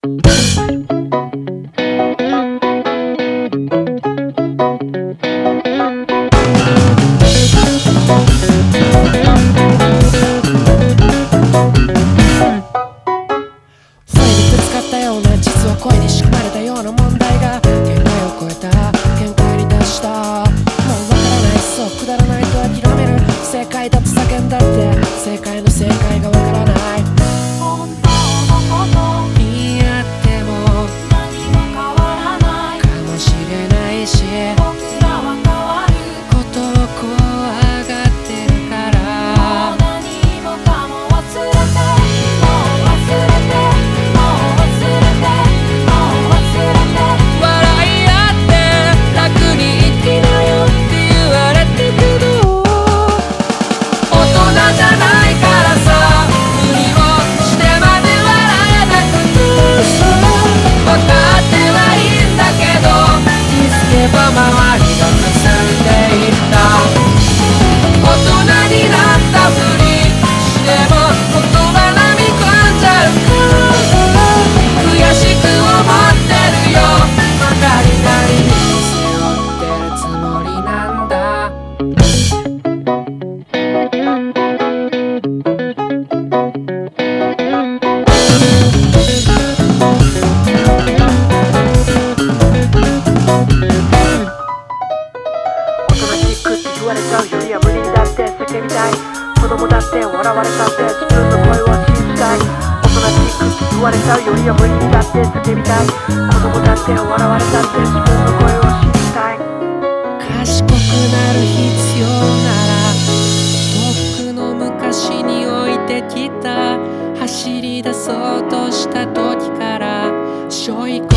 実は恋に仕組まれたような問題が限界を超えた限界に達した。もうわからない、そうくだらないと諦める。正解だと叫んだって正解の正解がわからない。 本当のこと言い合っても何も変わらないかもしれないし、 僕らは変わることを怖がってるから。 もう何もかも忘れて、もう忘れて、もう忘れて、もう忘れて、 笑い合って楽に生きなよって言われてくる。大人じゃないからさ、無理をしてまで笑えなくて、分かってはいいんだけど、気づけば周りがくすんでいった。大人になったふりしても言葉飲み込んじゃうから悔しく思ってるよ。曲がりなりに背負ってるつもりなんだ。 大人チックって言われちゃうよりは無理だって叫びたい。子供だって笑われたって自分の声を信じたい。大人チックって言われちゃうよりは無理だって叫びたい。子供だって笑われたって自分の声を信じたい。 賢くなる必要ならとっくの昔に置いてきた。走り出そうとした時から背負い込